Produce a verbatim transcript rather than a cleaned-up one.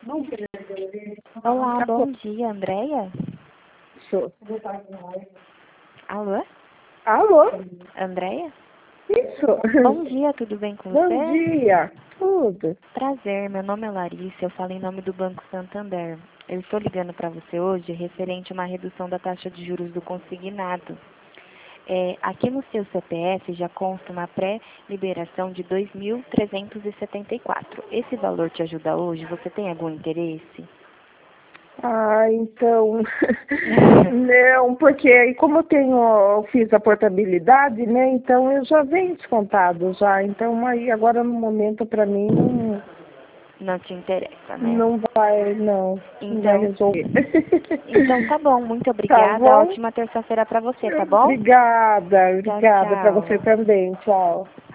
Olá, bom dia, Andréia? Sou. Alô? Alô? Andréia? Isso. Bom dia, tudo bem com Bom você? dia. Tudo. Prazer, meu nome é Larissa, eu falo em nome do Banco Santander. Eu estou ligando para você hoje referente a uma redução da taxa de juros do consignado. É, aqui no seu C P F já consta uma pré-liberação de dois mil trezentos e setenta e quatro. Esse valor te ajuda hoje? Você tem algum interesse? Ah, então, não, porque aí como eu tenho, eu fiz a portabilidade, né, então eu já venho descontado já, então aí agora no momento para mim não, Não te interessa, né? não vai, não, não vai Então, resolver. então tá bom, muito Tá obrigada. bom? Ótima terça-feira para você, tá bom? Obrigada, Tchau, obrigada para tchau. você também, tchau.